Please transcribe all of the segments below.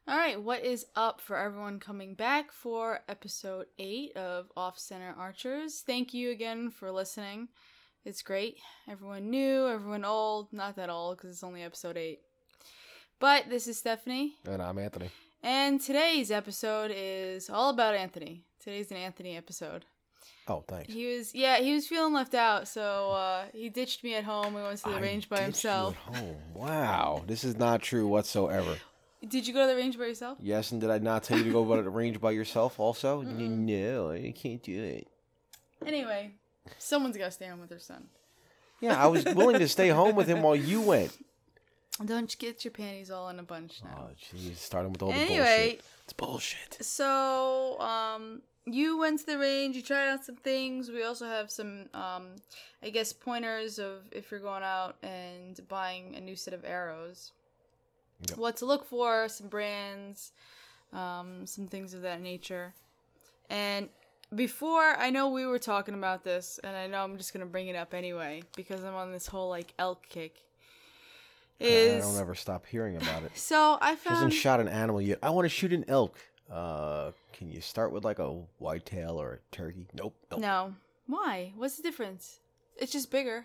All right, what is up for everyone coming back for episode 8 of Off Center Archers? Thank you again for listening. It's great. Everyone new, everyone old. Not that old because it's only episode 8. But this is Stephanie. And I'm Anthony. And today's episode is all about Anthony. Today's an Anthony episode. Oh, thanks. He was feeling left out, so he ditched me at home. We went to the range by himself. You at home. Wow, this is not true whatsoever. Did you go to the range by yourself? Yes, and did I not tell you to go to the range by yourself also? No, I can't do it. Anyway, someone's got to stay home with their son. Yeah, I was willing to stay home with him while you went. Don't get your panties all in a bunch now. Oh, jeez, starting with all the bullshit. It's bullshit. So, you went to the range, you tried out some things. We also have some, I guess, pointers of if you're going out and buying a new set of arrows. Yep. What to look for, some brands, some things of that nature. And before, I know we were talking about this, and I know I'm just going to bring it up anyway, because I'm on this whole, elk kick. I don't ever stop hearing about it. So, I found... Hasn't shot an animal yet. I want to shoot an elk. Can you start with, a whitetail or a turkey? Nope. No. Why? What's the difference? It's just bigger.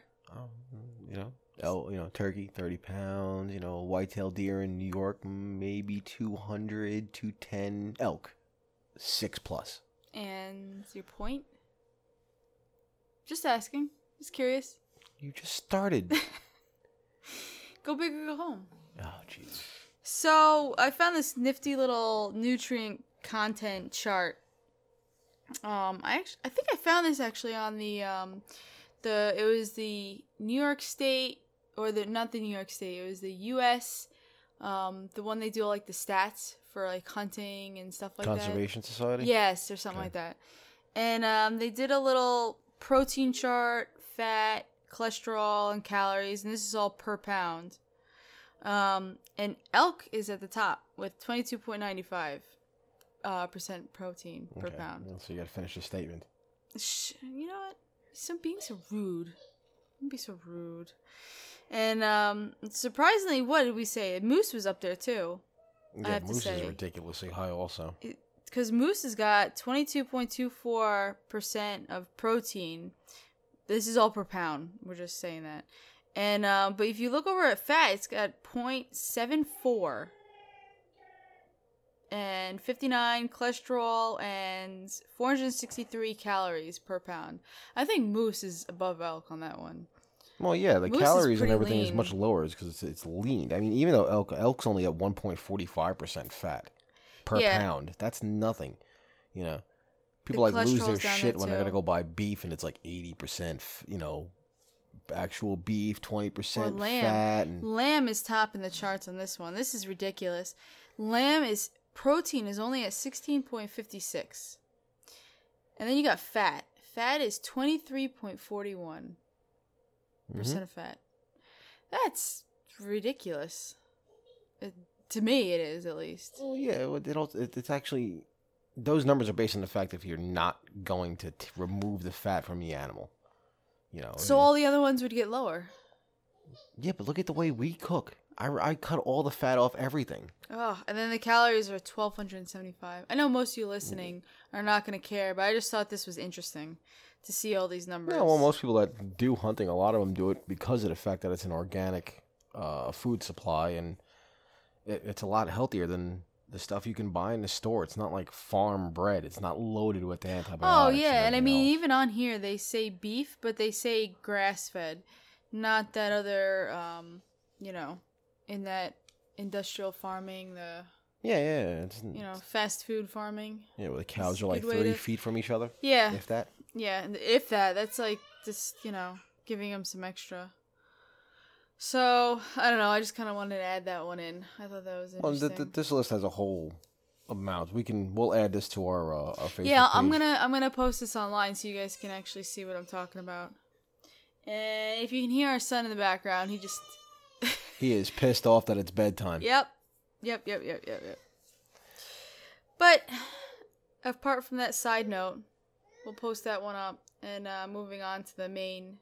Turkey, 30 pounds, whitetail deer in New York, maybe 200, 210, elk, 6+. And your point? Just asking. Just curious. You just started. Go big or go home. Oh, jeez. So, I found this nifty little nutrient content chart. I think I found this actually on it was the New York State, or not the New York State, it was the U.S., the one they do the stats for hunting and stuff like Conservation that. Society? Yes, or something like that. And they did a little protein chart, fat, cholesterol, and calories, and this is all per pound. And elk is at the top with 22.95% protein per pound. So you got to finish the statement. You know what? Being so rude. Don't be so rude. And surprisingly, what did we say? Moose was up there too. Yeah, I have moose to say. is ridiculously high also. Because moose has got 22.24% of protein. This is all per pound. We're just saying that. And but if you look over at fat, it's got 0.74 and 59 cholesterol and 463 calories per pound. I think moose is above elk on that one. Well, yeah, the moose calories and everything lean. is much lower because it's lean. I mean, even though elk's only at 1.45% fat per pound, that's nothing. People lose their shit when they're gonna go buy beef and it's 80%. Actual beef, 20% fat. And lamb is topping the charts on this one. This is ridiculous. Protein is only at 16.56. And then you got fat. Fat is 23.41% of fat. That's ridiculous. To me, it is, at least. Well, yeah, it's actually... Those numbers are based on the fact that if you're not going to remove the fat from the animal. So all the other ones would get lower. Yeah, but look at the way we cook. I cut all the fat off everything. Oh, and then the calories are 1,275. I know most of you listening are not going to care, but I just thought this was interesting to see all these numbers. Yeah, well, most people that do hunting, a lot of them do it because of the fact that it's an organic food supply, and it's a lot healthier than the stuff you can buy in the store. It's not like farm bred. It's not loaded with antibiotics. Oh, yeah. And I mean, even on here, they say beef, but they say grass-fed. Not that other, in that industrial farming, It's, fast food farming. Yeah, where the cows are 30 feet from each other. Yeah. If that. Yeah, if that. That's just, giving them some extra. So, I don't know. I just kind of wanted to add that one in. I thought that was interesting. Well, this list has a whole amount. We'll add this to our Facebook Yeah, page. I'm gonna post this online so you guys can actually see what I'm talking about. And if you can hear our son in the background, he is pissed off that it's bedtime. Yep. But apart from that side note, we'll post that one up. And moving on to the main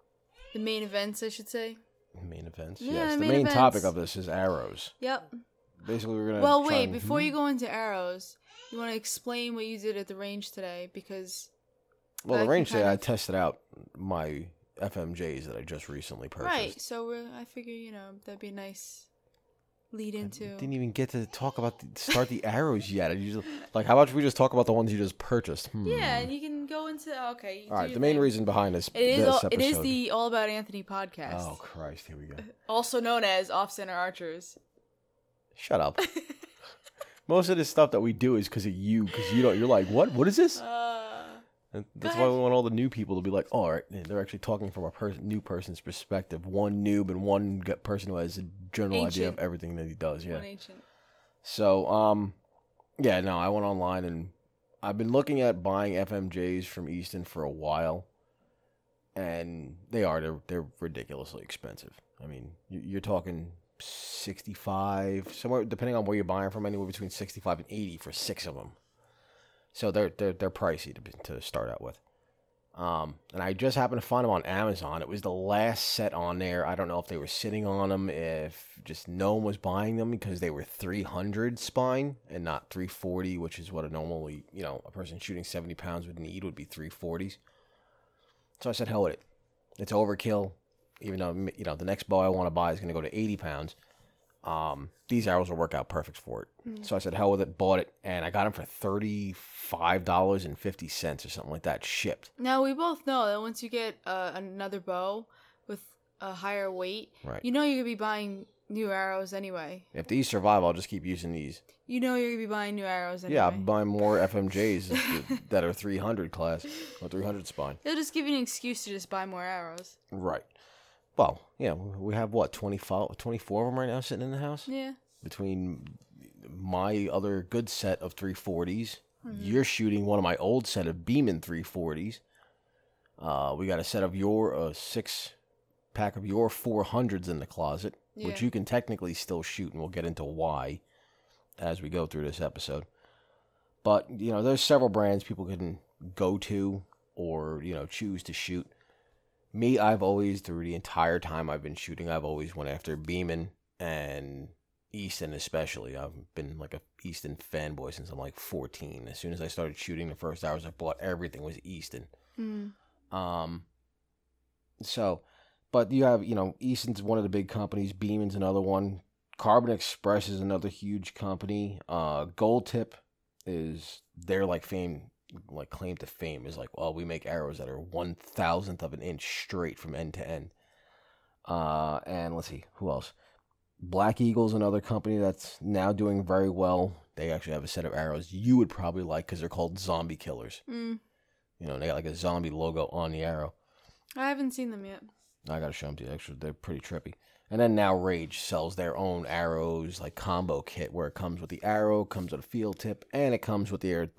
events, I should say. Main events. Yeah, yes, the main main events. topic of this is arrows. Yep. basically we're gonna. Well, wait. Before you go into arrows, you want to explain what you did at the range today because. Well, the range today, I tested out my FMJs that I just recently purchased. Right. So I figure that'd be a nice lead into. I didn't even get to talk about start the arrows yet. How about we just talk about the ones you just purchased? Yeah, and you can go into okay. All right. The main reason behind this episode. It is the All About Anthony podcast. Oh Christ! Here we go. Also known as Off Center Archers. Shut up. Most of this stuff that we do is because of you. Because you're like, what? What is this? And that's why we want all the new people to be like, all right, they're actually talking from a new person's perspective. One noob and one person who has a general idea of everything that he does. Yeah. One ancient. So, I went online and I've been looking at buying FMJs from Easton for a while, and they're ridiculously expensive. I mean, you're talking 65, somewhere depending on where you're buying from, anywhere between 65 and 80 for 6 of them. So they're pricey to start out with. And I just happened to find them on Amazon. It was the last set on there. I don't know if they were sitting on them, if just no one was buying them because they were 300 spine and not 340, which is what a person shooting 70 pounds would be 340s. So I said, hell with it. It's overkill. Even though, the next bow I want to buy is going to go to 80 pounds. These arrows will work out perfect for it. So I said, hell with it, bought it, and I got them for $35.50 or something like that, shipped. Now, we both know that once you get another bow with a higher weight, right. You're going to be buying new arrows anyway. If these survive, I'll just keep using these. You're going to be buying new arrows anyway. Yeah, I'll be buying more FMJs that are 300 class or 300 spine. It'll just give you an excuse to just buy more arrows. Right. Well, yeah, we have, 24 of them right now sitting in the house? Yeah. Between my other good set of 340s, you're shooting one of my old set of Beeman 340s. We got a set of your 6-pack of your 400s in the closet, which you can technically still shoot, and we'll get into why as we go through this episode. But, there's several brands people can go to or, choose to shoot. Me, I've always, through the entire time I've been shooting, I've always went after Beeman and Easton especially. I've been like a Easton fanboy since I'm like 14. As soon as I started shooting, the first hours I bought everything was Easton. But you have, Easton's one of the big companies. Beeman's another one. Carbon Express is another huge company. Gold Tip is their claim to fame is we make arrows that are 1/1000th of an inch straight from end to end. And let's see, who else? Black Eagle's another company that's now doing very well. They actually have a set of arrows you would probably like because they're called Zombie Killers. They got a zombie logo on the arrow. I haven't seen them yet. I gotta show them to you. Actually, they're pretty trippy. And then now Rage sells their own arrows, combo kit, where it comes with the arrow, comes with a field tip, and it comes with It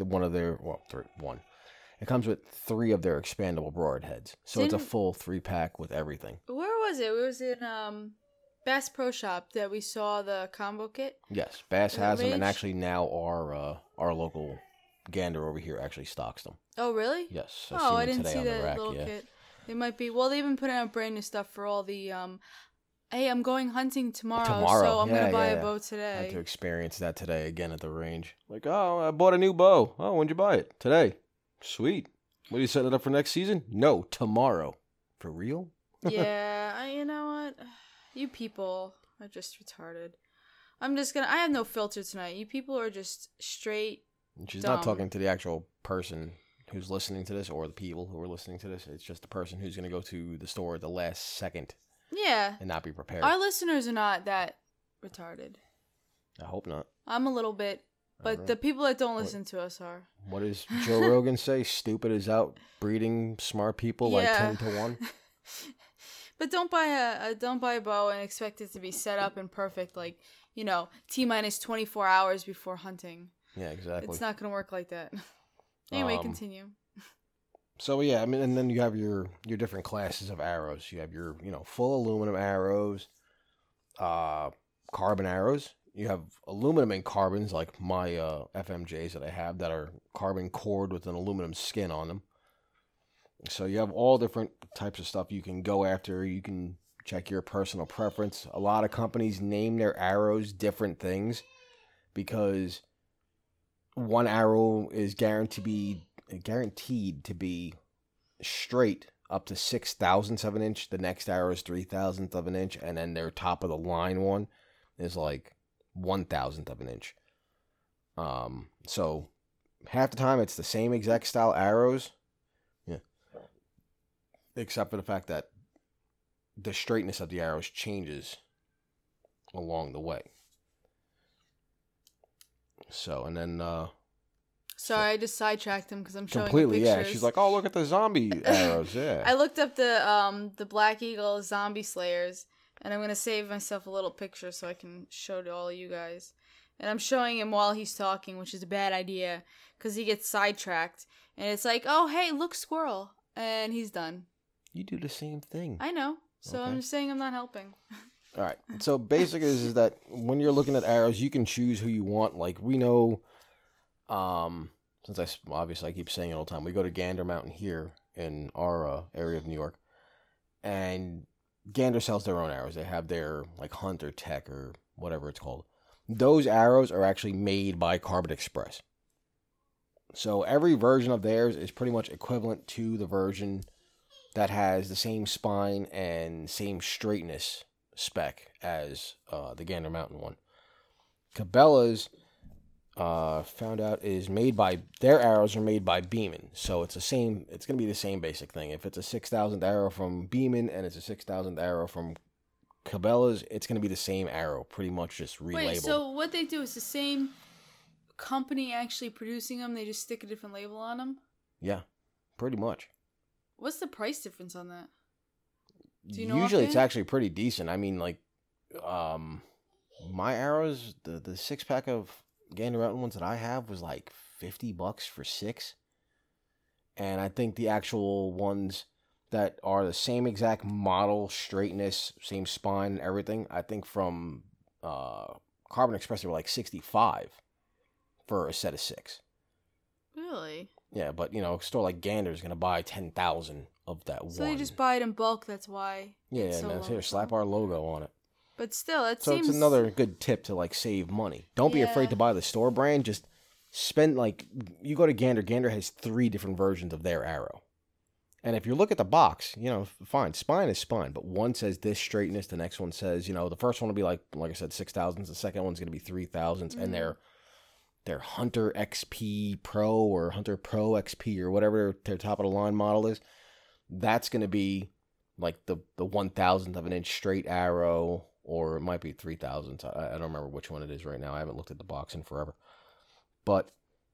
comes with 3 of their expandable broadheads. So it's a full 3-pack with everything. Where was it? It was in Bass Pro Shop that we saw the combo kit. Yes, Bass has them, and actually now our local Gander over here actually stocks them. Oh, really? Yes. I didn't see that little kit. It might be. Well, they've been putting out brand new stuff for all the. Hey, I'm going hunting tomorrow, so I'm going to buy a bow today. I had to experience that today again at the range. I bought a new bow. Oh, when'd you buy it? Today. Sweet. What, are you setting it up for next season? No, tomorrow. For real? Yeah, you know what? You people are just retarded. I have no filter tonight. You people are just straight She's dumb. Not talking to the actual person who's listening to this or the people who are listening to this. It's just the person who's going to go to the store at the last second. Yeah. And not be prepared. Our listeners are not that retarded. I hope not. I'm a little bit. But the people that don't listen to us are. What does Joe Rogan say? Stupid is out breeding smart people 10 to 1. But don't buy a bow and expect it to be set up and perfect T-minus 24 hours before hunting. Yeah, exactly. It's not going to work like that. Anyway, continue. So yeah, and then you have your different classes of arrows. You have your, full aluminum arrows, carbon arrows. You have aluminum and carbons, like my FMJs that I have that are carbon cored with an aluminum skin on them. So you have all different types of stuff you can go after. You can check your personal preference. A lot of companies name their arrows different things. because one arrow is guaranteed to be straight up to 6/1000 of an inch. The next arrow is 3/1000 of an inch, and then their top of the line one is like 1/1000 of an inch. So half the time it's the same exact style arrows, yeah, except for the fact that the straightness of the arrows changes along the way. So, and then sorry, I just sidetracked him because I'm showing completely. Pictures. Yeah, she's like, "Oh, look at the zombie arrows." Yeah, I looked up the Black Eagle zombie slayers, and I'm gonna save myself a little picture so I can show to all you guys. And I'm showing him while he's talking, which is a bad idea because he gets sidetracked, and it's like, "Oh, hey, look, squirrel," and he's done. You do the same thing. I know, so okay. I'm just saying I'm not helping. All right. So basic is that when you're looking at arrows, you can choose who you want. Like we know, since I keep saying it all the time, we go to Gander Mountain here in our area of New York, and Gander sells their own arrows. They have their like Hunter Tech or whatever it's called. Those arrows are actually made by Carbon Express. So every version of theirs is pretty much equivalent to the version that has the same spine and same straightness spec as the Gander Mountain one. Cabela's found out is made by, their arrows are made by Beeman, so it's going to be the same basic thing. If it's a 6,000th arrow from Beeman and it's a 6,000th arrow from Cabela's, it's going to be the same arrow, pretty much just relabeled. Wait, so what they do is the same company actually producing them, they just stick a different label on them? Yeah, pretty much. What's the price difference on that? Do you know usually it's actually pretty decent. I mean, like, my arrows, the 6-pack of Gander Mountain ones that I have was like $50 for 6. And I think the actual ones that are the same exact model, straightness, same spine and everything, I think from Carbon Express they were like $65 for a set of 6. Really? Yeah, but a store like Gander is going to buy 10,000 of that one. So they just buy it in bulk, that's why. Yeah, so man, here, slap our logo on it. But still, so it's another good tip to like save money. Don't be afraid to buy the store brand. Just spend you go to Gander. Gander has 3 different versions of their arrow. And if you look at the box, fine, spine is spine, but one says this straightness, the next one says, the first one will be like I said, 6,000s, the second one's going to be 3,000s, and their Hunter XP Pro or Hunter Pro XP or whatever their top of the line model is, that's going to be like the 1,000th of an inch straight arrow, or it might be 3,000. I don't remember which one it is right now. I haven't looked at the box in forever. But,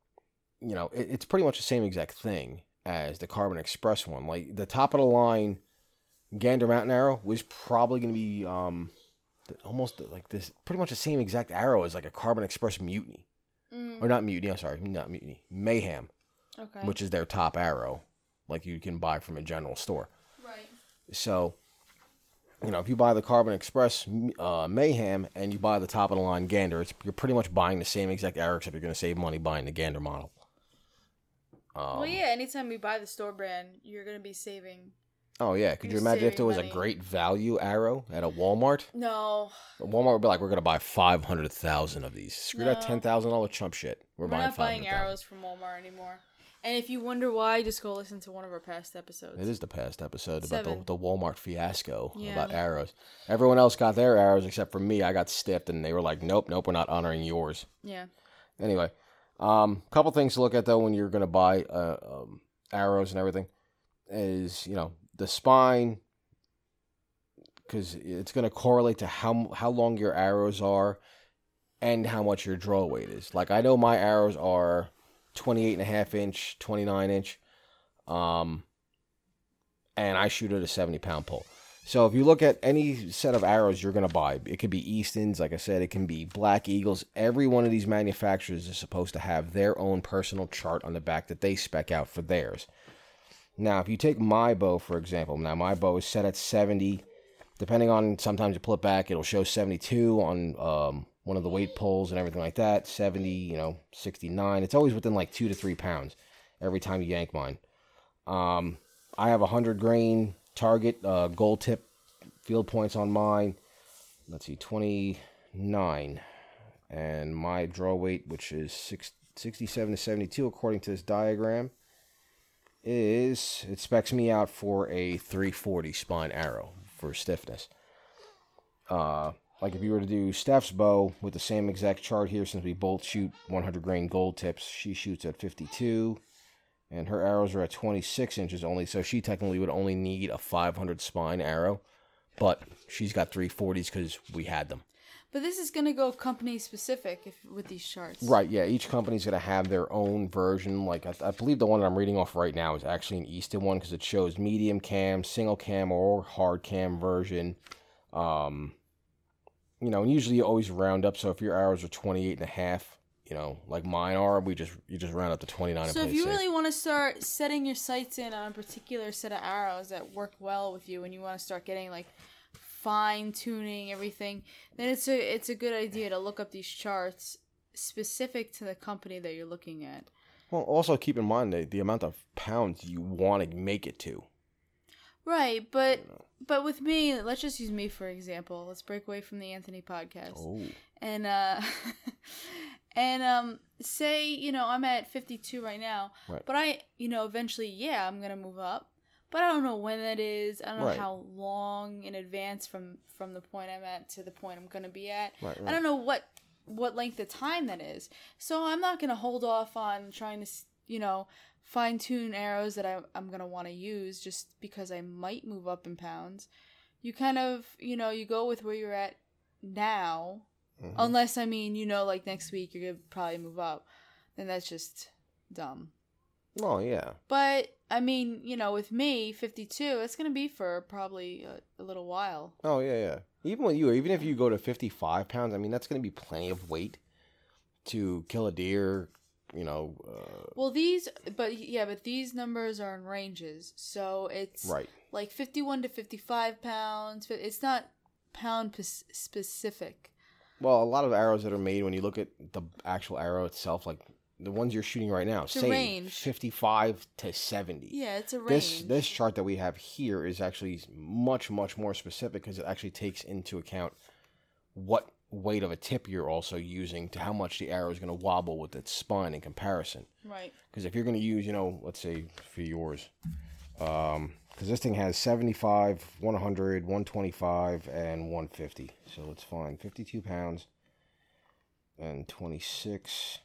it's pretty much the same exact thing as the Carbon Express one. Like, the top of the line Gander Mountain arrow was probably going to be almost like this, pretty much the same exact arrow as like a Carbon Express Mutiny. Or not Mutiny, I'm sorry, not Mutiny. Mayhem. Okay. Which is their top arrow, like you can buy from a general store. Right. So, if you buy the Carbon Express Mayhem and you buy the top of the line Gander, you're pretty much buying the same exact arrow, except you're going to save money buying the Gander model. Well, yeah, anytime you buy the store brand, you're going to be saving. Oh, yeah. Could you imagine if there was a great value arrow at a Walmart? No. Walmart would be like, we're going to buy 500,000 of these. Screw that $10,000 chump shit. We're buying 500,000. Not buying arrows from Walmart anymore. And if you wonder why, just go listen to one of our past episodes. It is the past episode about the Walmart fiasco about arrows. Everyone else got their arrows except for me. I got stiffed, and they were like, nope, we're not honoring yours. Yeah. Anyway, couple things to look at, though, when you're going to buy arrows and everything is, the spine, because it's going to correlate to how long your arrows are and how much your draw weight is. Like, I know my arrows are 28.5 inch, 29 inch, and I shoot at a 70-pound pole. So if you look at any set of arrows you're going to buy, it could be Easton's, like I said, it can be Black Eagles. Every one of these manufacturers is supposed to have their own personal chart on the back that they spec out for theirs. Now, if you take my bow, for example, my bow is set at 70. Depending on, sometimes you pull it back, it'll show 72 on one of the weight pulls and everything like that. 70, 69. It's always within like 2 to 3 pounds every time you yank mine. I have 100 grain target gold tip field points on mine. Let's see, 29. And my draw weight, which is 67 to 72 according to this diagram, it specs me out for a 340 spine arrow for stiffness. Like if you were to do Steph's bow with the same exact chart here, since we both shoot 100 grain gold tips, she shoots at 52, and her arrows are at 26 inches only, so she technically would only need a 500 spine arrow, but she's got 340s because we had them. But this is going to go company specific with these charts. Right, yeah. Each company's going to have their own version. Like, I believe the one that I'm reading off right now is actually an Easton one because it shows medium cam, single cam, or hard cam version. And usually you always round up. So if your arrows are 28 and a half, like mine are, you just round up to 29. So if you really want to start setting your sights in on a particular set of arrows that work well with you and you want to start getting, like, fine-tuning everything, then it's a good idea to look up these charts specific to the company that you're looking at. Well, also keep in mind the amount of pounds you want to make it to. Right, but with me, let's just use me for example. Let's break away from the Anthony podcast. Oh. And say, I'm at 52 right now, right. But I, eventually, I'm going to move up. But I don't know when that is. I don't know how long in advance from the point I'm at to the point I'm going to be at. Right. I don't know what length of time that is. So I'm not going to hold off on trying to, fine-tune arrows that I'm going to want to use just because I might move up in pounds. You kind of, you go with where you're at now. Mm-hmm. Unless, like next week you're going to probably move up. Then that's just dumb. Oh, yeah. But, with me, 52, it's going to be for probably a little while. Oh, yeah. Even if you go to 55 pounds, that's going to be plenty of weight to kill a deer, Well, but these numbers are in ranges. So it's like 51 to 55 pounds. It's not pound specific. Well, a lot of arrows that are made, when you look at the actual arrow itself, like the ones you're shooting right now, say range. 55 to 70. Yeah, it's a range. This chart that we have here is actually much, much more specific because it actually takes into account what weight of a tip you're also using to how much the arrow is going to wobble with its spine in comparison. Right. Because if you're going to use, let's say for yours, because this thing has 75, 100, 125, and 150. So let's find 52 pounds and 26.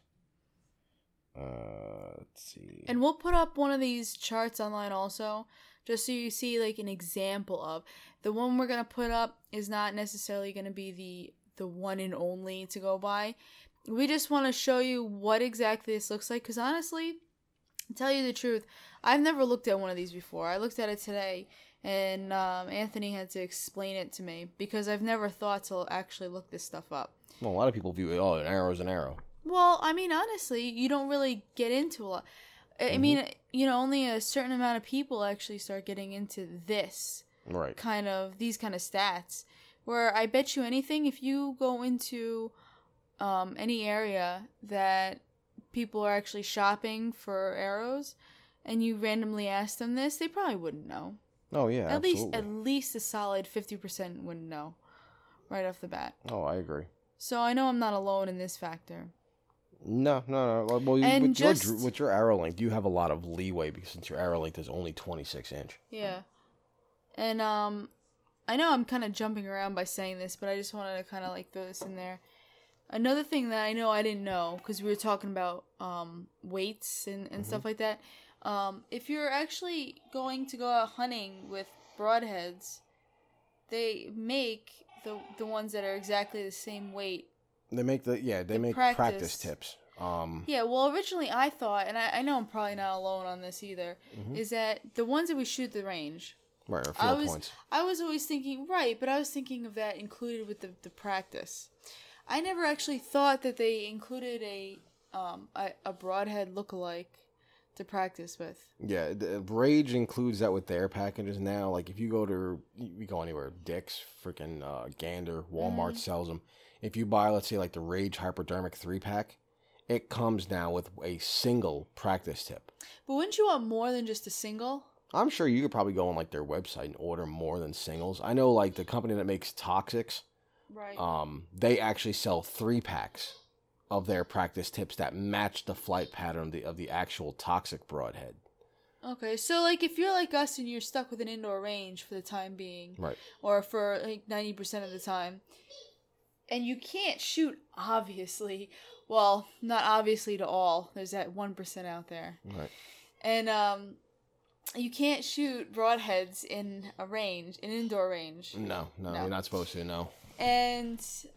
Let's see. And we'll put up one of these charts online also, just so you see like an example of. The one we're going to put up is not necessarily going to be the one and only to go by. We just want to show you what exactly this looks like, because honestly, to tell you the truth, I've never looked at one of these before. I looked at it today, and Anthony had to explain it to me, because I've never thought to actually look this stuff up. Well, a lot of people view it, an arrow is an arrow. Well, honestly, you don't really get into a lot. Only a certain amount of people actually start getting into this. Right. These kind of stats. Where I bet you anything, if you go into any area that people are actually shopping for arrows, and you randomly ask them this, they probably wouldn't know. Oh, yeah, absolutely. At least a solid 50% wouldn't know right off the bat. Oh, I agree. So I know I'm not alone in this factor. No. Well, with your arrow length, you have a lot of leeway because since your arrow length is only 26 inch. Yeah. And I know I'm kind of jumping around by saying this, but I just wanted to kind of like throw this in there. Another thing that I know I didn't know, because we were talking about weights and stuff like that. If you're actually going to go out hunting with broadheads, they make the ones that are exactly the same weight. They make practice tips. Yeah, well, originally I thought, and I know I'm probably not alone on this either, is that the ones that we shoot at the range. Right, or field points. I was always thinking, but I was thinking of that included with the practice. I never actually thought that they included a broadhead lookalike to practice with. Yeah, the Rage includes that with their packages now. Like if you go anywhere, Dick's, freaking Gander, Walmart sells them. If you buy, let's say, like the Rage Hypodermic 3-pack, it comes now with a single practice tip. But wouldn't you want more than just a single? I'm sure you could probably go on like their website and order more than singles. I know like the company that makes Toxics, Right. They actually sell 3-packs of their practice tips that match the flight pattern of the actual Toxic broadhead. Okay, so like if you're like us and you're stuck with an indoor range for the time being, right, or for like 90% of the time, and you can't shoot, obviously, well, not obviously to all, there's that 1% out there, right, and you can't shoot broadheads in a range, an indoor range. No, you're not supposed to. No. And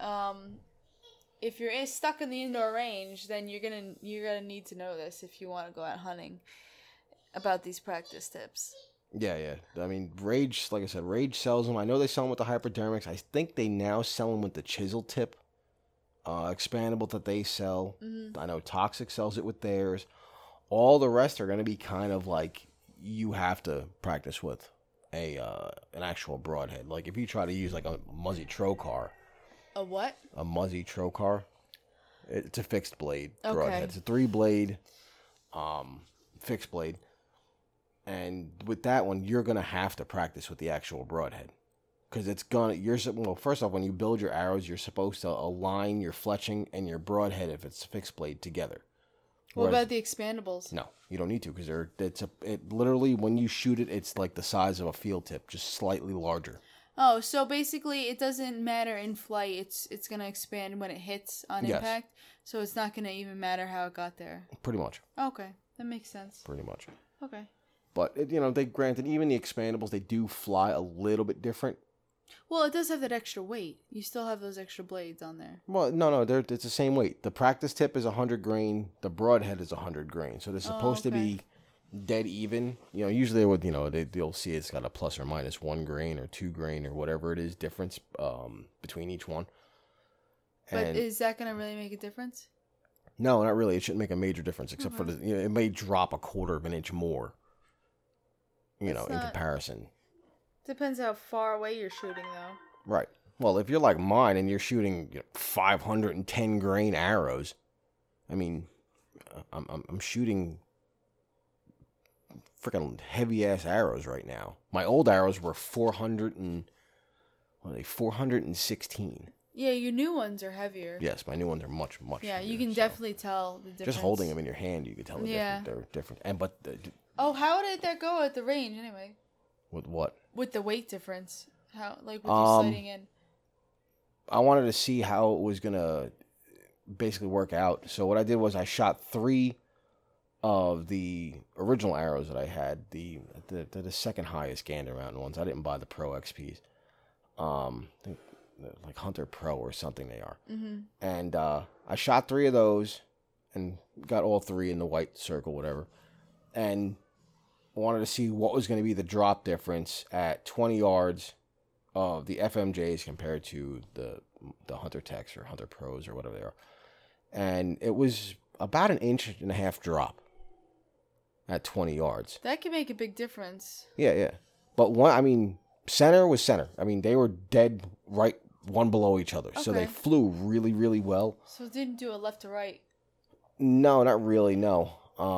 if you're stuck in the indoor range, then you're gonna need to know this if you want to go out hunting about these practice tips. Yeah. I mean, Rage, like I said, Rage sells them. I know they sell them with the hypodermics. I think they now sell them with the chisel tip, expandable that they sell. Mm-hmm. I know Toxic sells it with theirs. All the rest are going to be kind of like you have to practice with an actual broadhead. Like if you try to use like a Muzzy Trocar. A what? A Muzzy Trocar. It's a fixed blade broadhead. It's a 3-blade fixed blade. And with that one, you're going to have to practice with the actual broadhead. Because first off, when you build your arrows, you're supposed to align your fletching and your broadhead, if it's fixed blade, together. What about the expandables? No, you don't need to, because it literally, when you shoot it, it's like the size of a field tip, just slightly larger. Oh, so basically it doesn't matter in flight. It's going to expand when it hits on impact. So it's not going to even matter how it got there. Pretty much. Okay, that makes sense. Pretty much. Okay. But, they granted, even the expandables, they do fly a little bit different. Well, it does have that extra weight. You still have those extra blades on there. Well, no, it's the same weight. The practice tip is 100 grain. The broadhead is 100 grain. So they're supposed to be dead even. Usually they would, they'll see it's got a plus or minus 1 grain or 2 grain or whatever it is difference between each one. But is that going to really make a difference? No, not really. It shouldn't make a major difference, except for it may drop a 1/4 of an inch more. In comparison. Depends how far away you're shooting, though. Right. Well, if you're like mine and you're shooting 510 grain arrows, I mean, I'm shooting freaking heavy ass arrows right now. My old arrows were 416. Yeah, your new ones are heavier. Yes, my new ones are much heavier. Yeah, you can definitely tell the difference. Just holding them in your hand, you can tell they're different. How did that go at the range anyway? With what? With the weight difference. How, like, with you sighting in? I wanted to see how it was going to basically work out. So what I did was I shot 3 of the original arrows that I had, the second highest Gander Mountain ones. I didn't buy the Pro XPs. I think like Hunter Pro or something they are. Mm-hmm. And I shot 3 of those and got all 3 in the white circle, whatever. And wanted to see what was going to be the drop difference at 20 yards of the FMJs compared to the Hunter Techs or Hunter Pros or whatever they are. And it was about 1.5 inch drop at 20 yards. That can make a big difference. Yeah. But center was center. I mean, they were dead right one below each other. Okay. So they flew really, really well. So it didn't do a left to right? No, not really, no.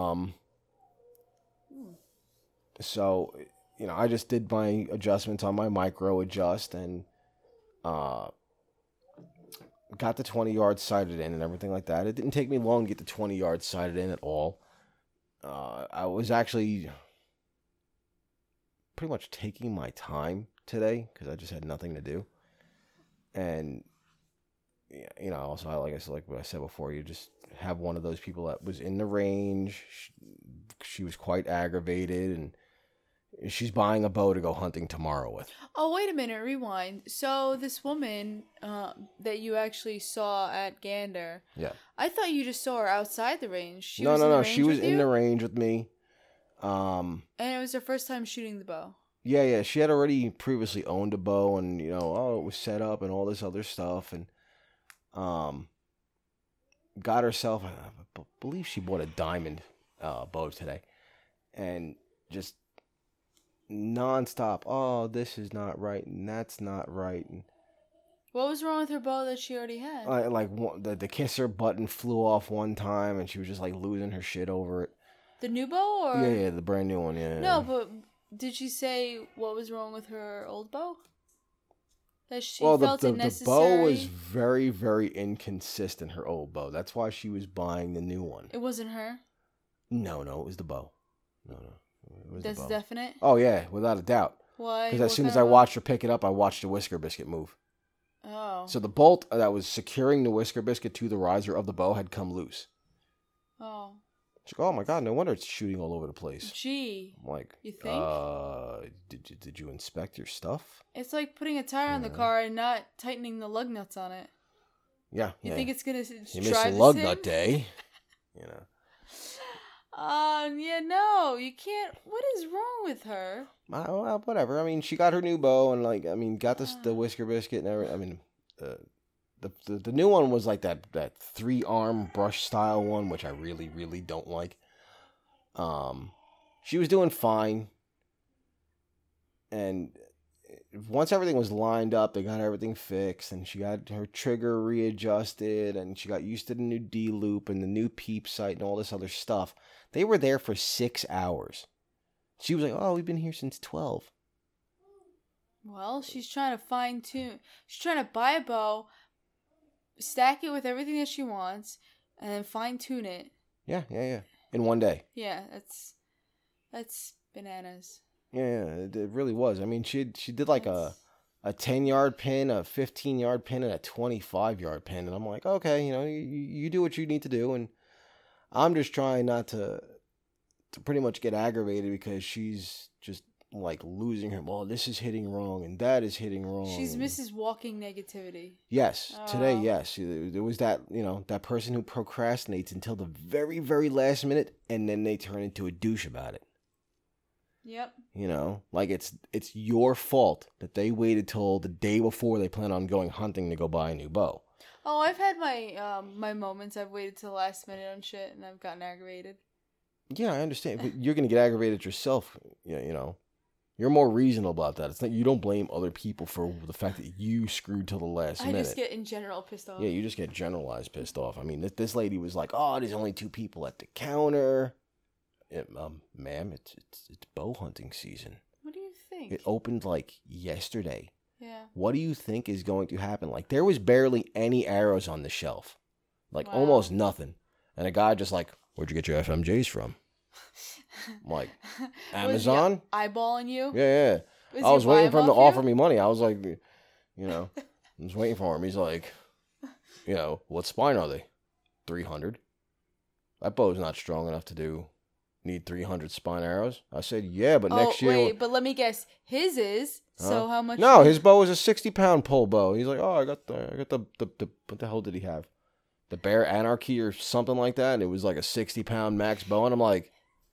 So, I just did my adjustments on my micro adjust and got the 20 yards sighted in and everything like that. It didn't take me long to get the 20 yards sighted in at all. I was actually pretty much taking my time today because I just had nothing to do. And, also, like I said before, you just have one of those people that was in the range. She was quite aggravated and she's buying a bow to go hunting tomorrow with. Oh, wait a minute. Rewind. So this woman that you actually saw at Gander. Yeah. I thought you just saw her outside the range. No. She was in the range with me. And it was her first time shooting the bow. Yeah. She had already previously owned a bow and, it was set up and all this other stuff. And got herself, I believe she bought a diamond bow today. And just nonstop. Oh, this is not right, and that's not right. And what was wrong with her bow that she already had? The kisser button flew off one time, and she was just like losing her shit over it. The new bow, or yeah, the brand new one. Yeah. No, but did she say what was wrong with her old bow? that she felt it necessary? The bow was very, very inconsistent, her old bow. That's why she was buying the new one. It wasn't her? No, it was the bow. No. That's definite? Oh, yeah, without a doubt. Why? Because as soon as I watched her pick it up, I watched the Whisker Biscuit move. Oh. So the bolt that was securing the Whisker Biscuit to the riser of the bow had come loose. Oh. She's like, oh my God, no wonder it's shooting all over the place. Gee. I'm like, you think? Did you inspect your stuff? It's like putting a tire on the car and not tightening the lug nuts on it. Yeah. You think it's going to You missed a lug nut day. You know. Yeah, no, you can't. What is wrong with her? Well, whatever. I mean, she got her new bow and got the Whisker Biscuit and everything. I mean, the new one was like that 3-arm brush style one, which I really, really don't like. She was doing fine. And once everything was lined up, they got everything fixed, and she got her trigger readjusted, and she got used to the new D-loop and the new peep sight and all this other stuff. They were there for 6 hours. She was like, oh, we've been here since 12. Well, she's trying to fine-tune. She's trying to buy a bow, stack it with everything that she wants, and then fine-tune it. Yeah. In one day. Yeah, that's bananas. Yeah, it really was. I mean, she did like a 10-yard pin, a 15-yard pin, and a 25-yard pin. And I'm like, okay, you do what you need to do. And I'm just trying not to pretty much get aggravated because she's just like losing her. Well, this is hitting wrong and that is hitting wrong. She's Mrs. Walking Negativity. Yes. Today, yes. There was that, that person who procrastinates until the very, very last minute and then they turn into a douche about it. Yep. Like it's your fault that they waited till the day before they plan on going hunting to go buy a new bow. Oh, I've had my moments. I've waited till the last minute on shit and I've gotten aggravated. Yeah, I understand. But you're going to get aggravated yourself, You're more reasonable about that. It's not, you don't blame other people for the fact that you screwed till the last minute. I just get in general pissed off. Yeah, you just get generalized pissed off. I mean, this lady was like, oh, there's only 2 people at the counter. Ma'am, it's bow hunting season. What do you think? It opened like yesterday. Yeah. What do you think is going to happen? Like, there was barely any arrows on the shelf. Like, almost nothing. And a guy just like, where'd you get your FMJs from? I'm like, Amazon? Eyeballing you? Yeah. I was waiting for him to offer me money. I was like, I was waiting for him. He's like, what spine are they? 300. That bow's not strong enough to need 300 spine arrows. I said, yeah, but next year. Wait, but let me guess. His is. So how much? No, his bow was a 60-pound pole bow. He's like, oh, I got the what the hell did he have? The Bear Anarchy or something like that. And it was like a 60-pound max bow. And I'm like,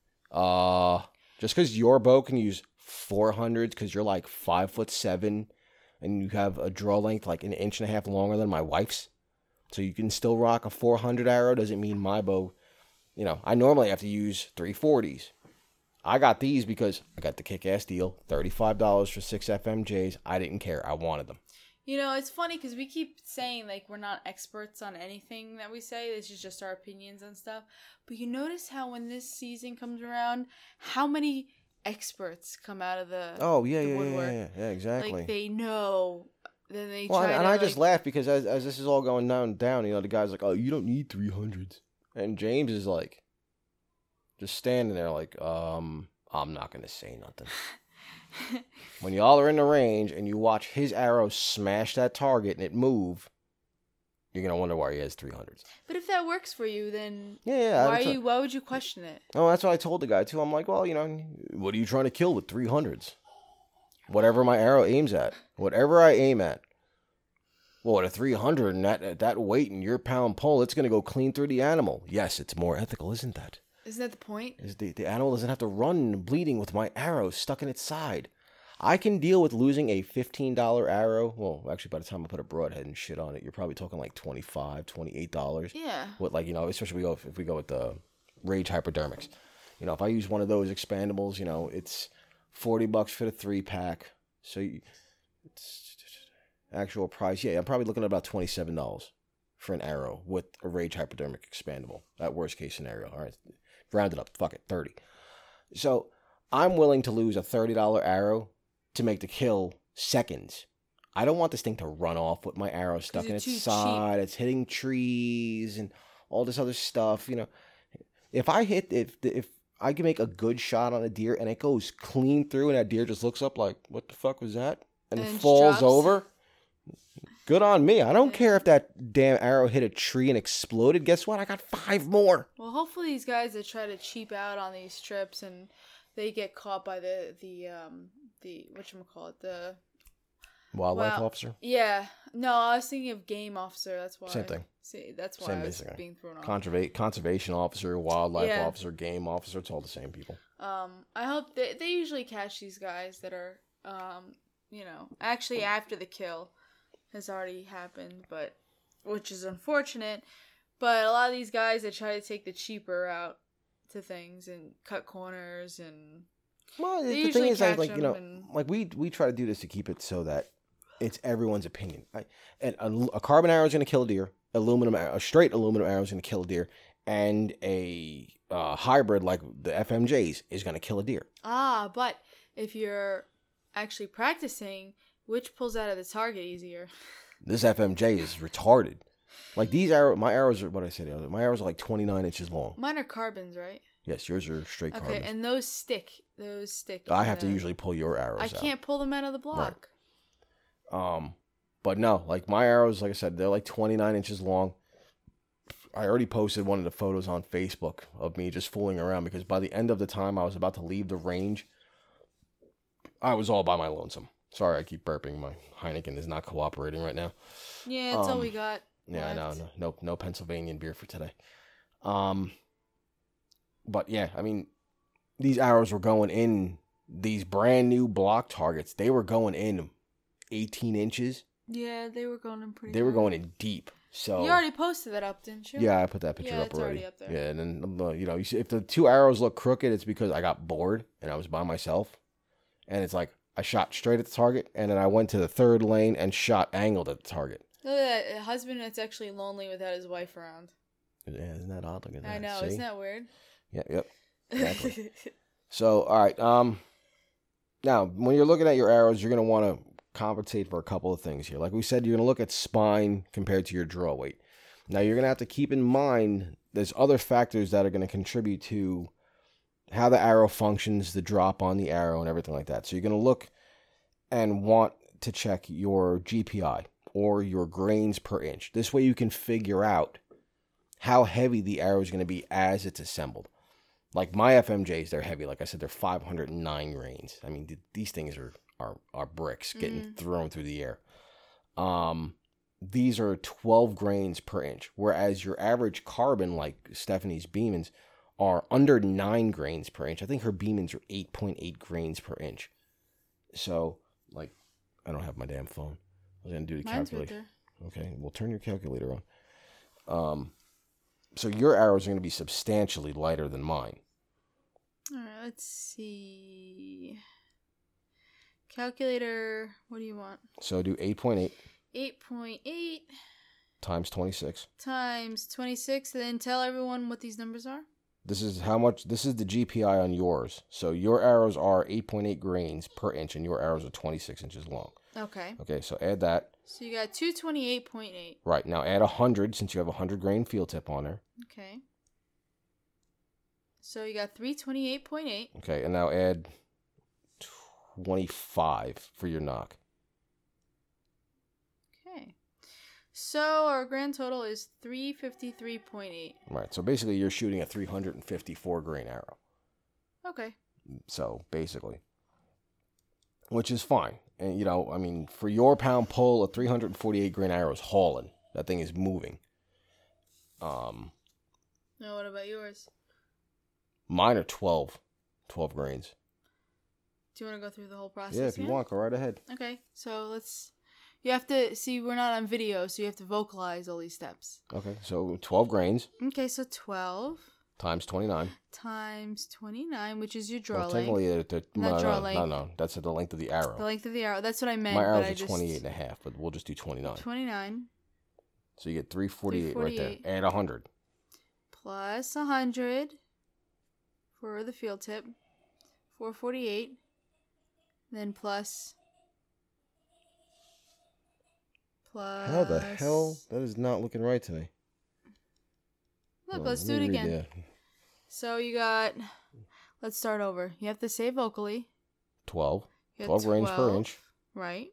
just because your bow can use 400s because you're like 5'7" and you have a draw length like 1.5 inches longer than my wife's, so you can still rock a 400 arrow, doesn't mean my bow. I normally have to use 340s. I got these because I got the kick-ass deal, $35 for 6 FMJs. I didn't care. I wanted them. It's funny because we keep saying, like, we're not experts on anything that we say. This is just our opinions on stuff. But you notice how when this season comes around, how many experts come out of the woodwork. Yeah, exactly. Like, they know. Then they try to, and I just laugh because as this is all going down, the guy's like, oh, you don't need 300s. And James is like, just standing there like, I'm not going to say nothing. When y'all are in the range and you watch his arrow smash that target and it move, you're going to wonder why he has 300s. But if that works for you, then why would you question it? Oh, that's what I told the guy too. I'm like, well, what are you trying to kill with 300s? Whatever my arrow aims at. Whatever I aim at. Well, at a 300 and that weight in your pound pole, it's going to go clean through the animal. Yes, it's more ethical, isn't that? Isn't that the point? The animal doesn't have to run bleeding with my arrow stuck in its side. I can deal with losing a $15 arrow. Well, actually, by the time I put a broadhead and shit on it, you're probably talking like $25, $28. Yeah. With especially if we go with the Rage Hypodermics. If I use one of those expandables, it's $40 for the 3-pack. So it's actual price. Yeah, I'm probably looking at about $27 for an arrow with a Rage Hypodermic expandable. That worst case scenario. All right. Round it up. Fuck it. 30. So I'm willing to lose a $30 arrow to make the kill seconds. I don't want this thing to run off with my arrow stuck in its side. It's hitting trees and all this other stuff. You know, if I can make a good shot on a deer and it goes clean through and that deer just looks up like, what the fuck was that? And it falls over. Good on me. I don't care if that damn arrow hit a tree and exploded. Guess what? I got 5 more. Well, hopefully these guys that try to cheap out on these trips and they get caught by the whatchamacallit, the wildlife officer? Yeah. No, I was thinking of game officer. That's why. Same thing. See, that's why I was being thrown off. Conservation officer, wildlife officer, game officer. It's all the same people. I hope they usually catch these guys that are, actually after the kill has already happened, but which is unfortunate. But a lot of these guys that try to take the cheaper route to things and cut corners and the thing is, we try to do this to keep it so that it's everyone's opinion. And a carbon arrow is going to kill a deer. A straight aluminum arrow is going to kill a deer, and a hybrid like the FMJs is going to kill a deer. But if you're actually practicing, which pulls out of the target easier? This FMJ is retarded. Like these arrows, my arrows are what I said. My arrows are like 29 inches long. Mine are carbons, right? Yes, yours are straight carbons. Okay, and those stick. I have to usually pull your arrows out. I can't pull them out of the block. Right. But no, like my arrows, like I said, they're like 29 inches long. I already posted one of the photos on Facebook of me just fooling around because by the end of the time I was about to leave the range, I was all by my lonesome. Sorry, I keep burping. My Heineken is not cooperating right now. Yeah, that's all we got. Yeah, left. I know. No Pennsylvanian beer for today. But yeah, I mean, these arrows were going in, these brand new block targets, they were going in 18 inches. Yeah, they were going in pretty They were going in deep. So you already posted that up, didn't you? Yeah, I put that picture up it's already up there. Yeah, and then, you see, if the 2 arrows look crooked, it's because I got bored and I was by myself. And it's like, I shot straight at the target, and then I went to the third lane and shot angled at the target. Look at that. A husband that's actually lonely without his wife around. Yeah, isn't that odd? Look at that. I know. See? Isn't that weird? Yep. Exactly. So, all right. Now, when you're looking at your arrows, you're going to want to compensate for a couple of things here. Like we said, you're going to look at spine compared to your draw weight. Now, you're going to have to keep in mind there's other factors that are going to contribute to how the arrow functions, the drop on the arrow, and everything like that. So you're going to look and want to check your GPI or your grains per inch. This way you can figure out how heavy the arrow is going to be as it's assembled. Like my FMJs, they're heavy. Like I said, they're 509 grains. I mean, these things are bricks getting thrown through the air. These are 12 grains per inch, whereas your average carbon, like Stephanie's Beemans, are under 9 grains per inch. I think her Beemans are 8.8 grains per inch. So, like, I don't have my damn phone. I was going to do the calculation. Right, okay, well, turn your calculator on. So your arrows are going to be substantially lighter than mine. All right, let's see. Calculator, what do you want? So do 8.8. 8.8. Times 26. Times 26, then tell everyone what these numbers are. This is the GPI on yours. So your arrows are 8.8 grains per inch, and your arrows are 26 inches long. Okay. Okay, so add that. So you got 228.8. Right, now add 100 since you have a 100 grain field tip on there. Okay. So you got 328.8. Okay, and now add 25 for your knock. Okay. So our grand total is 353.8. Right, so basically you're shooting a 354 grain arrow. Okay. So basically, which is fine. And, I mean, for your pound pull, a 348 grain arrow is hauling. That thing is moving. Now, what about yours? Mine are 12 grains. Do you want to go through the whole process? Yeah, if you want, go right ahead. Okay, so you have to, see, we're not on video, so you have to vocalize all these steps. Okay, so 12 grains. Okay, so 12. Times 29. Times 29, which is your draw length. Technically, no, that's the length of the arrow. The length of the arrow, that's what I meant. My arrows are 28 and a half, but we'll just do 29. 29. So you get 348 right there. Add 100. Plus 100 for the field tip. 448. Then plus plus... How the hell? That is not looking right to me. Look, let's do it again. So you got... Let's start over. You have to say vocally. 12. 12 grains per inch. Right.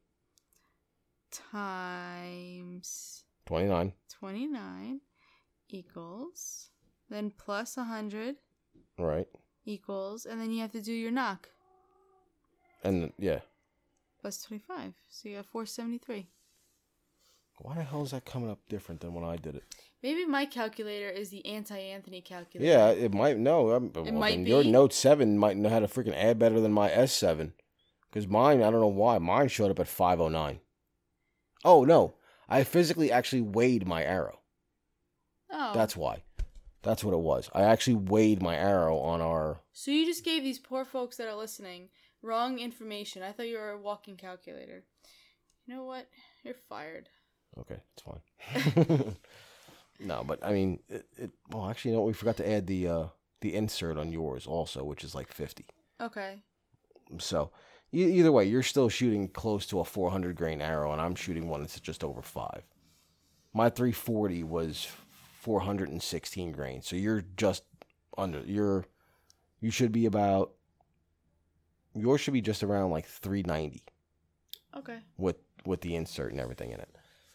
Times... 29. 29 equals... Then plus 100. Right. Equals... And then you have to do your knock. And, yeah. Plus 25. So you have 473. Why the hell is that coming up different than when I did it? Maybe my calculator is the anti-Anthony calculator. Yeah, it might. No, it might be. Your Note 7 might know how to freaking add better than my S7. Because mine, I don't know why, mine showed up at 509. Oh, no. I physically actually weighed my arrow. Oh. That's why. That's what it was. I actually weighed my arrow on our... So you just gave these poor folks that are listening wrong information. I thought you were a walking calculator. You know what? You're fired. Okay, it's fine. No, but I mean, well, actually, you know what? We forgot to add the insert on yours also, which is like 50. Okay. So, either way, you're still shooting close to a 400 grain arrow, and I'm shooting one that's just over 5. My 340 was 416 grains, so you're just under. You should be about. Yours should be just around like 390. Okay. With the insert and everything in it.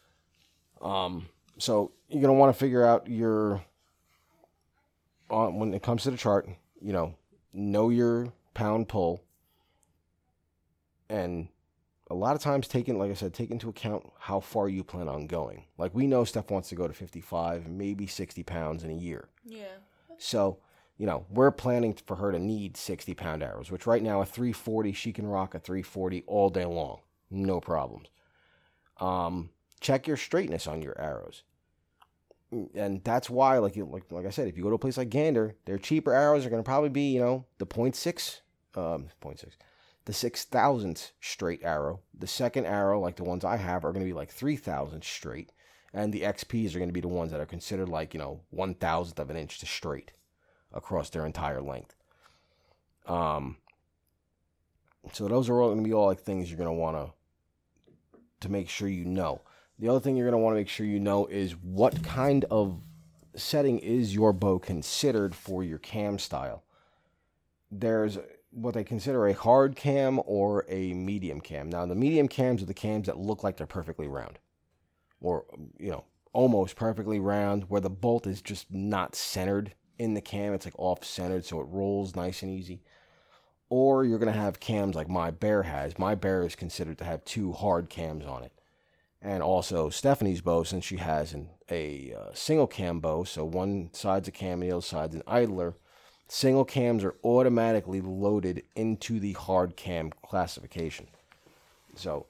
So you're going to want to figure out when it comes to the chart, know your pound pull. And a lot of times take into account how far you plan on going. Like we know Steph wants to go to 55, maybe 60 pounds in a year. Yeah. So, we're planning for her to need 60 pound arrows, which right now a 340, she can rock a 340 all day long. No problems. Check your straightness on your arrows. And that's why, like I said, if you go to a place like Gander, their cheaper arrows are going to probably be, the 0.6, the 6,000th straight arrow. The second arrow, like the ones I have, are going to be like 3,000 straight. And the XPs are going to be the ones that are considered like, 1,000th of an inch to straight across their entire length. So those are all going to be all like things you're going to want to make sure you know. The other thing you're going to want to make sure you know is what kind of setting is your bow considered for your cam style. There's what they consider a hard cam or a medium cam. Now, the medium cams are the cams that look like they're perfectly round. Or, almost perfectly round, where the bolt is just not centered in the cam. It's like off-centered, so it rolls nice and easy. Or you're going to have cams like my Bear has. My Bear is considered to have 2 hard cams on it. And also Stephanie's bow, since she has a single cam bow, so one side's a cam and the other side's an idler, single cams are automatically loaded into the hard cam classification. So,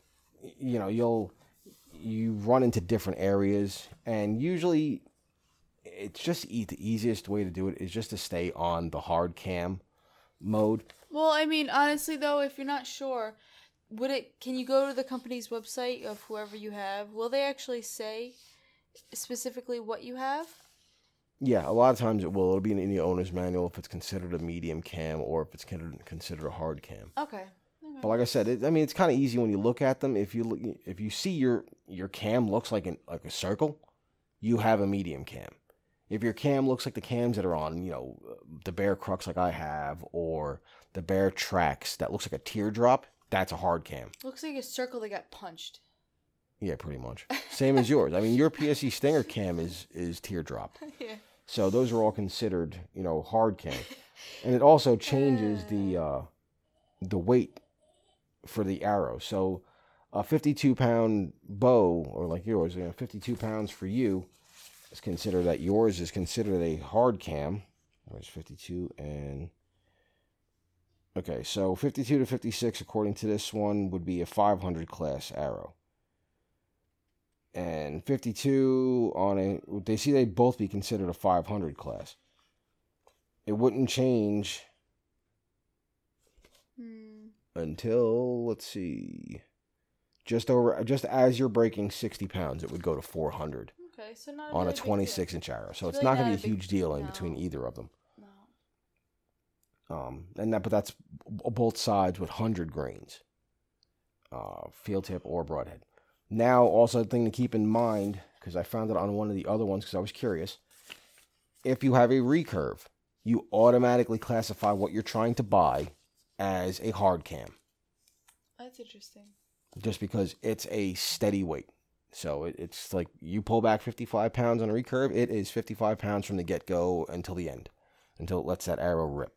you run into different areas, and usually it's just the easiest way to do it is just to stay on the hard cam mode. Well, I mean, honestly, though, if you're not sure, can you go to the company's website of whoever you have? Will they actually say specifically what you have? Yeah, a lot of times it will. It'll be in the owner's manual if it's considered a medium cam or if it's considered a hard cam. Okay. But like I said, it's kind of easy when you look at them. If you see your cam looks like a circle, you have a medium cam. If your cam looks like the cams that are on, the Bear Crux like I have, or the Bear Trax that looks like a teardrop, that's a hard cam. Looks like a circle that got punched. Yeah, pretty much. Same as yours. I mean, your PSE Stinger cam is teardrop. Yeah. So those are all considered, hard cam. And it also changes the weight for the arrow. So a 52-pound bow, or like yours, 52 pounds for you, is considered that yours is considered a hard cam. Where's 52 and... Okay, so 52 to 56, according to this one, would be a 500 class arrow. And 52 they both be considered a 500 class. It wouldn't change until, let's see, just as you're breaking 60 pounds, it would go to 400. Okay, so not on a 26-inch arrow. So it's not going to be a huge deal in between either of them. But that's both sides with 100 grains, field tip or broadhead. Now, also a thing to keep in mind, because I found it on one of the other ones because I was curious. If you have a recurve, you automatically classify what you're trying to buy as a hard cam. That's interesting. Just because it's a steady weight. So it's like you pull back 55 pounds on a recurve, it is 55 pounds from the get-go until the end. Until it lets that arrow rip.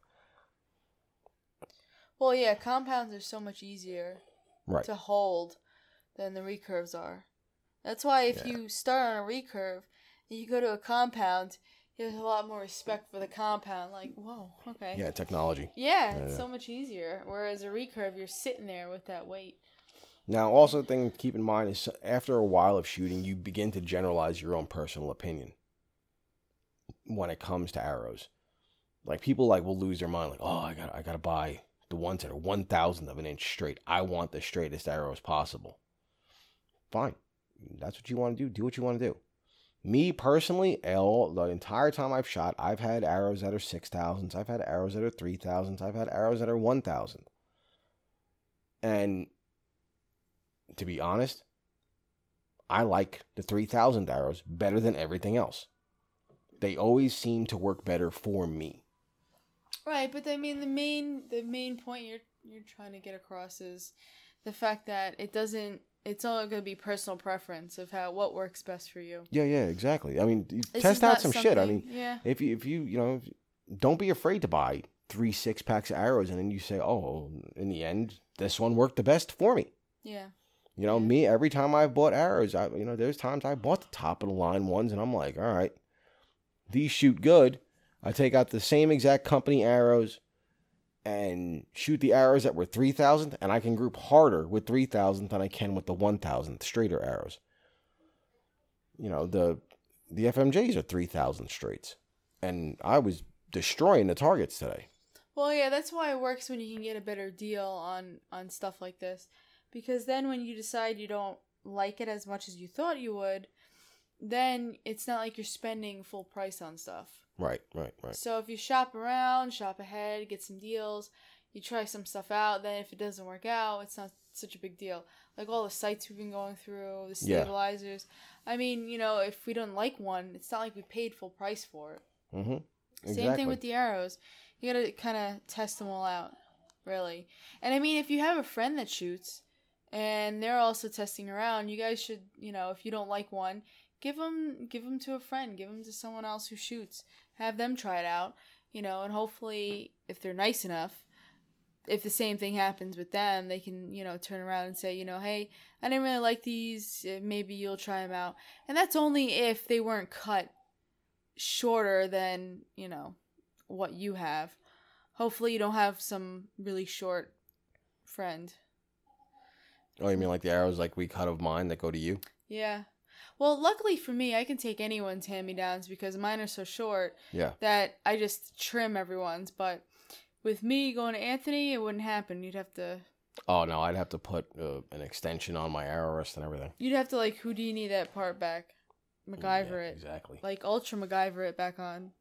Well, yeah, compounds are so much easier to hold than the recurves are. That's why if you start on a recurve and you go to a compound, there's a lot more respect for the compound. Like, whoa, okay. Yeah, technology. Yeah, it's so much easier. Whereas a recurve, you're sitting there with that weight. Now, also a thing to keep in mind is after a while of shooting, you begin to generalize your own personal opinion when it comes to arrows. Like, people will lose their mind. Like, oh, I gotta buy the ones that are 1/1000th of an inch straight. I want the straightest arrow as possible. Fine. That's what you want to do. Do what you want to do. Me, personally, the entire time I've shot, I've had arrows that are 6,000s. I've had arrows that are 3,000s. I've had arrows that are 1,000. And to be honest, I like the 3,000 arrows better than everything else. They always seem to work better for me. Right, but I mean the main point you're trying to get across is the fact that it's all going to be personal preference of what works best for you. Yeah, exactly. I mean, test out some shit. I mean, if you don't be afraid to buy 3 6-packs of arrows and then you say, "Oh, in the end, this one worked the best for me." Yeah. Me, every time I've bought arrows, there's times I bought the top of the line ones and I'm like, all right, these shoot good. I take out the same exact company arrows and shoot the arrows that were 3,000, and I can group harder with 3,000 than I can with the 1,000 straighter arrows. The FMJs are 3,000 straights, and I was destroying the targets today. Well, yeah, that's why it works when you can get a better deal on stuff like this. Because then when you decide you don't like it as much as you thought you would, then it's not like you're spending full price on stuff. Right. So if you shop around, shop ahead, get some deals, you try some stuff out, then if it doesn't work out, it's not such a big deal. Like all the sites we've been going through, the stabilizers. Yeah. I mean, if we don't like one, it's not like we paid full price for it. Mm-hmm. Exactly. Same thing with the arrows. You gotta kind of test them all out, really. And I mean, if you have a friend that shoots, and they're also testing around, you guys should, if you don't like one, give them to a friend, give them to someone else who shoots, have them try it out, and hopefully if they're nice enough, if the same thing happens with them, they can, turn around and say, hey, I didn't really like these, maybe you'll try them out. And that's only if they weren't cut shorter than, what you have. Hopefully you don't have some really short friend. Oh, you mean like the arrows like we cut of mine that go to you? Yeah. Well, luckily for me, I can take anyone's hand-me-downs because mine are so short that I just trim everyone's. But with me going to Anthony, it wouldn't happen. You'd have to... Oh, no, I'd have to put an extension on my arrow rest and everything. You'd have to, Houdini that part back. MacGyver it. Exactly. Ultra MacGyver it back on.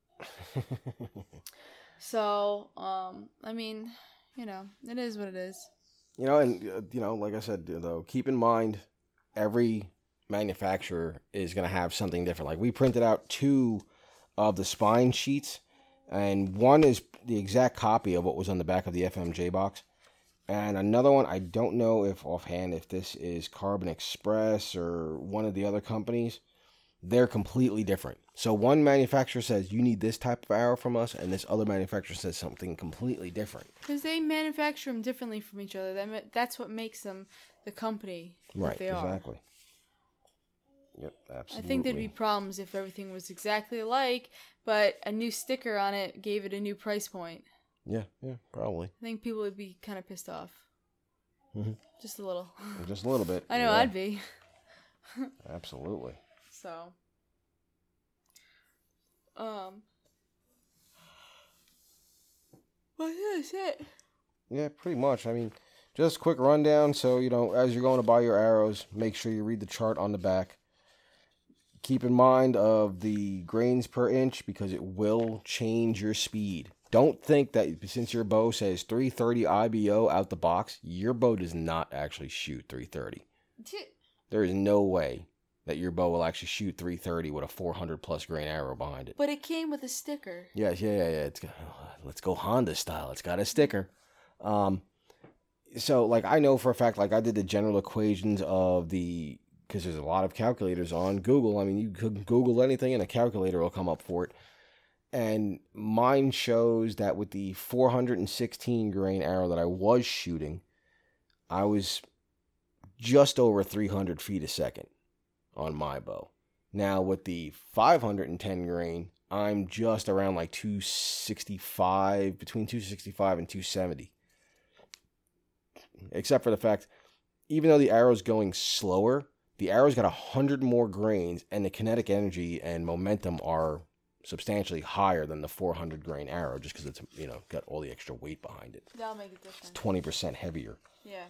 So, I mean, it is what it is. And, like I said, though, keep in mind, every manufacturer is going to have something different. Like, we printed out 2 of the spine sheets, and one is the exact copy of what was on the back of the FMJ box. And another one, I don't know if offhand if this is Carbon Express or one of the other companies. They're completely different. So one manufacturer says, you need this type of arrow from us, and this other manufacturer says something completely different. Because they manufacture them differently from each other. That's what makes them the company that they are. Right, exactly. Yep, absolutely. I think there'd be problems if everything was exactly alike, but a new sticker on it gave it a new price point. Yeah, probably. I think people would be kind of pissed off. Mm-hmm. Just a little. Just a little bit. I know, I'd be. Absolutely. So, well, yeah, that's it. Yeah, pretty much. I mean, just quick rundown. So, as you're going to buy your arrows, make sure you read the chart on the back. Keep in mind of the grains per inch because it will change your speed. Don't think that since your bow says 330 IBO out the box, your bow does not actually shoot 330. there is no way that your bow will actually shoot 330 with a 400 plus grain arrow behind it. But it came with a sticker. Yeah. Let's go Honda style. It's got a sticker. So, like, I know for a fact, like, I did the general equations of because there's a lot of calculators on Google. I mean, you could Google anything and a calculator will come up for it. And mine shows that with the 416 grain arrow that I was shooting, I was just over 300 feet a second on my bow. Now, with the 510 grain, I'm just around like 265, between 265 and 270. Except for the fact, even though the arrow's going slower, the arrow's got 100 more grains, and the kinetic energy and momentum are substantially higher than the 400 grain arrow, just because it's, got all the extra weight behind it. That'll make a difference. It's 20% heavier. Yeah.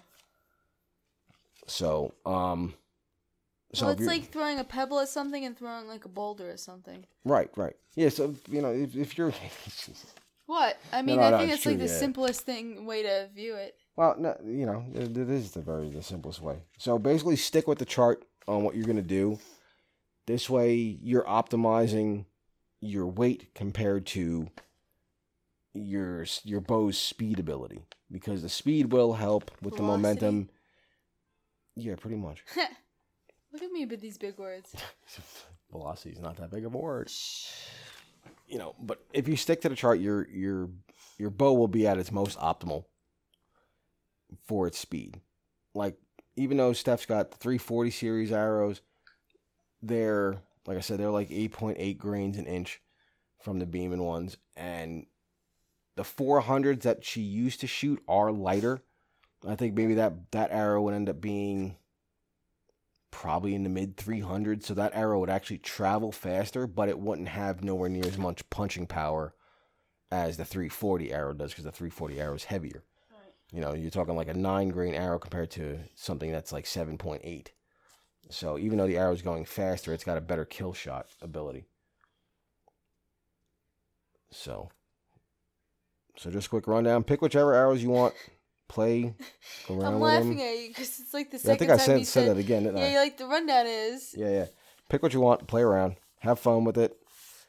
So, well, it's like throwing a pebble at something and throwing like a boulder at something. Right. Yeah, so, if you're... What? I mean, I think it's like the simplest way to view it. Well, no, it is the simplest way. So basically stick with the chart on what you're going to do. This way you're optimizing your weight compared to your bow's speed ability. Because the speed will help with the momentum. Yeah, pretty much. Look at me with these big words. Velocity is not that big of a word. But if you stick to the chart, your bow will be at its most optimal for its speed. Like, even though Steph's got the 340 series arrows, they're, like I said, they're like 8.8 grains an inch from the Beeman ones, and the 400s that she used to shoot are lighter. I think maybe that arrow would end up being probably in the mid 300s, so that arrow would actually travel faster, but it wouldn't have nowhere near as much punching power as the 340 arrow does, because the 340 arrow is heavier. You're talking like a 9 grain arrow compared to something that's like 7.8. So even though the arrow's going faster, it's got a better kill shot ability. So just quick rundown. Pick whichever arrows you want. Play around with them. I'm laughing at you because it's like the second time you said that again, didn't I? Yeah, like the rundown is. Yeah. Pick what you want. Play around. Have fun with it.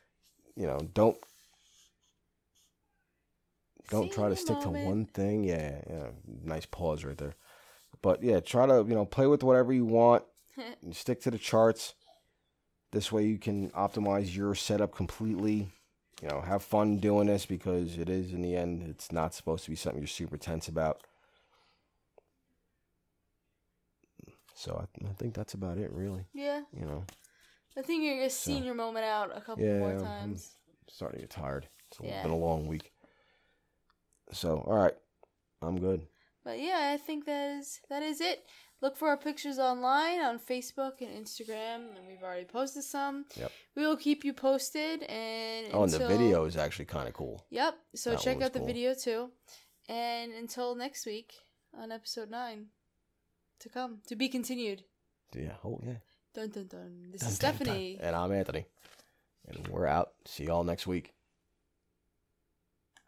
Don't try to stick to one thing. Yeah. Nice pause right there. But yeah, try to, play with whatever you want. Stick to the charts. This way you can optimize your setup completely. Have fun doing this, because it is, in the end, it's not supposed to be something you're super tense about. So I think that's about it, really. Yeah. I think you're just seeing your moment out a couple more times. I'm starting to get tired. It's been a long week. So, all right, I'm good. But yeah, I think that is it. Look for our pictures online on Facebook and Instagram, and we've already posted some. Yep. We will keep you posted. And the video is actually kind of cool. Yep. So check out the video too. And until next week on episode 9 to come, to be continued. Yeah. Oh yeah. Dun dun dun. This is Stephanie. And I'm Anthony. And we're out. See y'all next week.